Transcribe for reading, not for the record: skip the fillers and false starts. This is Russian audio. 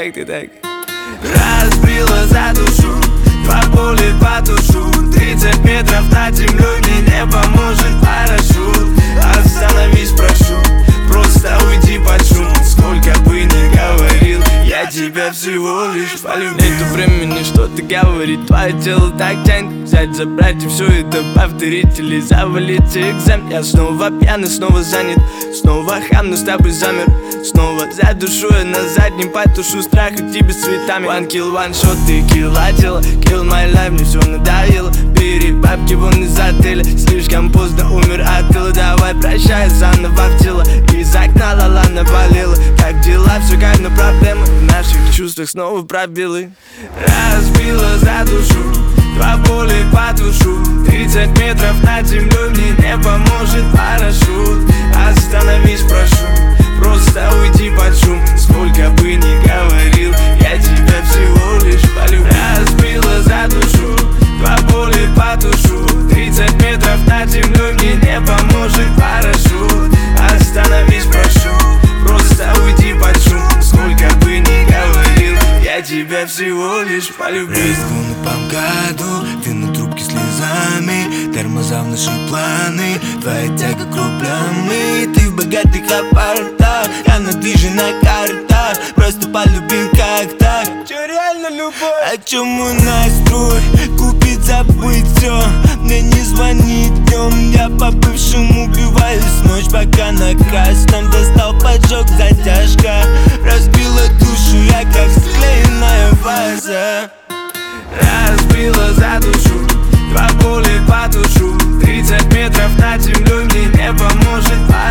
как ты так? Разбила за душу, два боли потушу. 30 метров над землей, мне не поможет парашют. Остановись, прошу, просто уйди под шум. Сколько бы ни говорил, я тебя всего лишь полюбил. Нету времени что-то говорить, твое тело так тянет взять, забрать и все это повторить или завалить экзамен. Я снова пьяный, снова занят, снова хам, но с тобой замер. Снова задушу я на заднем, потушу страх и тебе цветами. One kill, one shot, ты килла, kill my life, мне все надоело. Бери бабки вон из отеля, слишком поздно умер от тыла. Давай прощай, заново в тело, из окна ла-ла наболела. Как дела, все как на проблемы, в наших чувствах снова пробелы. Разбила за душу, два боли потушу. 30 метров над землей, мне не поможет парашют. Остановись, прошу, просто уйди под шум. Сколько бы ни говорил, я тебя всего лишь полюбил. Разбила за душу, два боли потушу. 30 метров над землей, мне не поможет парашют. Остановись, прошу, просто уйди под шум. Сколько бы ни говорил, я тебя всего лишь полюбил. Рискну по МКАДу, ты на трубке слезами. Тормоза в наши планы, твоя тяга к рублям. И ты в богатых апартах, я на движе на картах. Просто полюбил как так. Че реально любовь? О чем мой настрой? Купить, забыть все. Мне не звонит днем, я по бывшему убиваюсь ночь. Пока на красном достал поджог, затяжка разбила душу, я как склеенная ваза. Разбила за душу, два боли потушу. 30 метров над землей, мне не поможет парашют.